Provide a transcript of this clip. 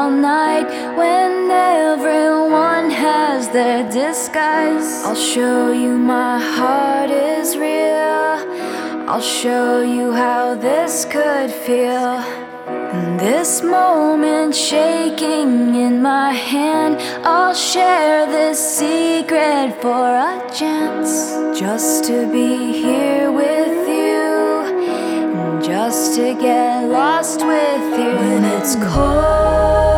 all night when everyone has their disguise. I'll show you my heart is real. I'll show you how this could feel. In this moment, shaking in my hand, I'll share this secret for a chance. Just to be here with you, and just to get lost with you. When it's cold